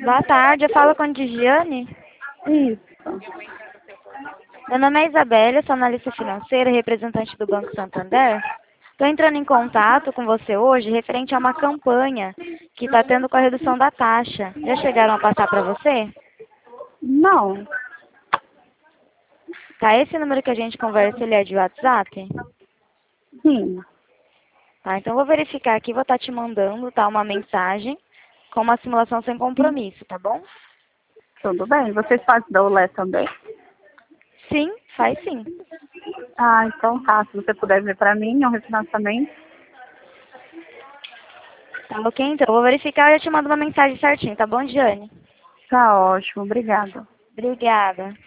Boa tarde, eu falo com a Digiane. Isso. Meu nome é Isabela, eu sou analista financeira e representante do Banco Santander. Estou entrando em contato com você hoje referente a uma campanha que está tendo com a redução da taxa. Já chegaram a passar para você? Não. Tá, esse número que a gente conversa, ele é de WhatsApp? Sim. Tá, então eu vou verificar aqui, vou estar te mandando, tá, uma mensagem com uma simulação sem compromisso, tá bom? Tudo bem. Vocês fazem da Olé também? Sim, faz sim. Ah, então tá. Se você puder ver para mim, é um refinanciamento. Tá ok, então eu vou verificar e eu te mando uma mensagem certinho, tá bom, Diane? Tá ótimo. Obrigada. Obrigada.